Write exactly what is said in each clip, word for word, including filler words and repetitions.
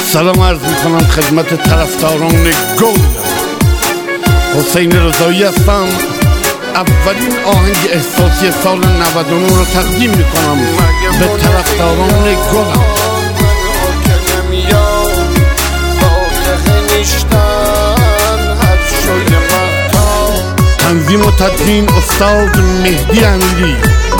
سلام عرض میکنم خدمت طرفداران گل. حسین رضایی هستم. اولین آهنگ احساسی سال نود و نه رو تقدیم میکنم به طرفداران گلم. تنظیم و تدوین استاد مهدی امیری.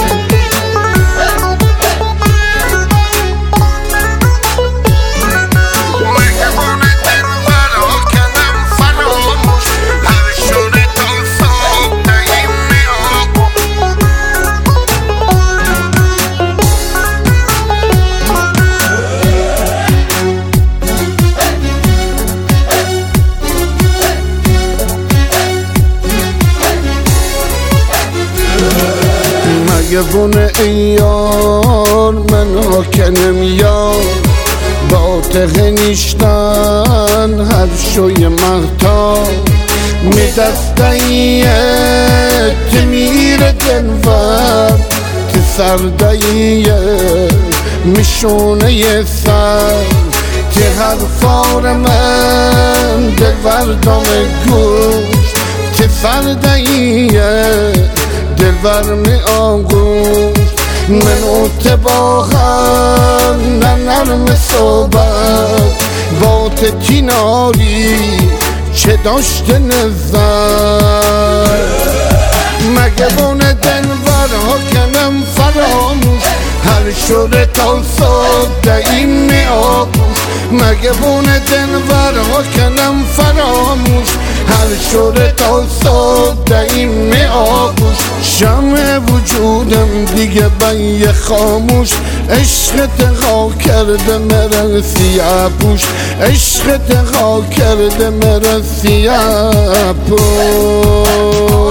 مگه ایار من حاکنم یار با تغنیشتن هر شوی مهتا می دستاییه تمیر دنور تی سرداییه میشونه سر تی حرفار من دلور دام گوش تی سرداییه دلور می آغوش من اتباقم نه نرم صحبت با تیناری چه داشته نظر. مگه بونه دنور ها کنم فراموش هر شده تا صبح دهیم می آغوش. مگه بونه دنور ها کنم فراموش هر شده تا صبح دهیم می آغوش. شمع وجودم دیگه بین خاموش عشقت ها کرده مرا سیاه پوش عشقت ها کرده مرا سیاه پوش.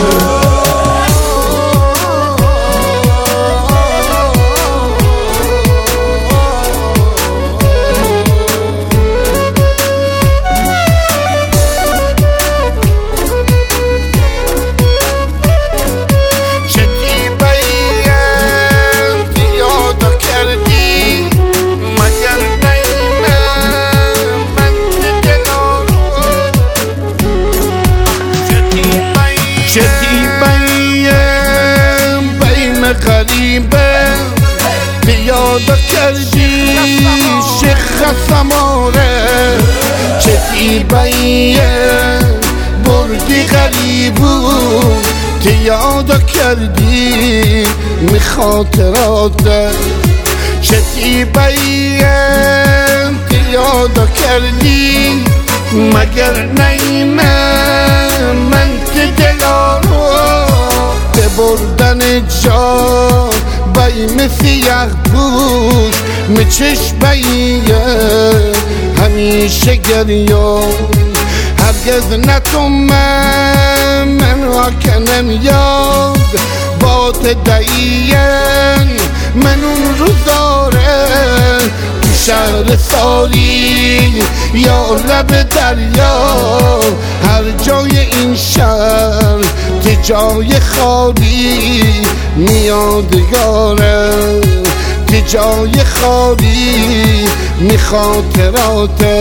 غریبه پیاده کردی شیخ سماره چه تیباییه بردی غریبو تیاده کردی می خاطراته چه تیباییه تیاده کردی مگر نیمه من تی دلارو بردن جا بیم سیاه پوش می چشماییه همیشه گریا هرگز نتون من من حاکنم یاد با تدعین من اون روزاره تو شهر ساری یا لب دریا هر جای این شهر تی جای خالی میادگاره تی جای خالی می خاطراته.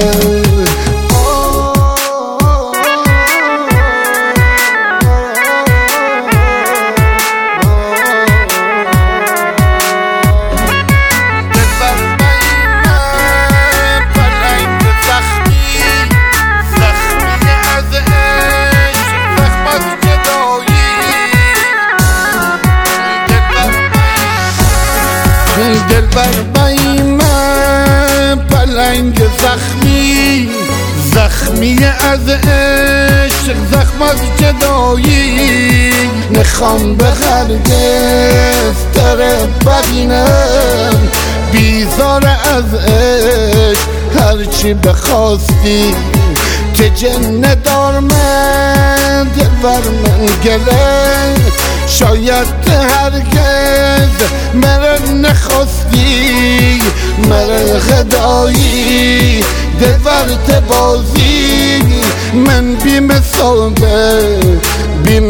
دلبر بیم پلنگ زخمی زخمی از عشق زخم از جدایی نخوام به هرگز تره ببینم بیزار از عشق هرچی بخواستی که جنه دار من دلبر من گله شاید هرگز مرا نخواستی مرا خدایی دلورت بازی من بیم صحبه بیم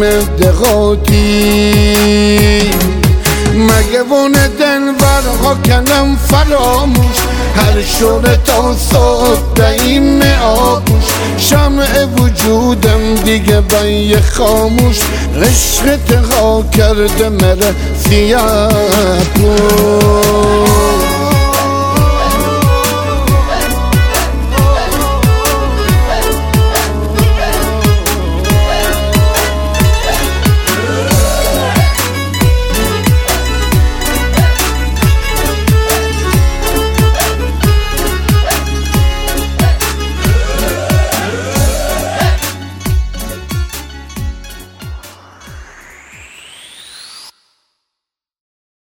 دقاتی. مگه وونه دنور ها کنم فراموش هر شوره تا صبح دهیم آغوش شمع وجودم دیگه بای خاموش عشقت ها کرده مره سیاه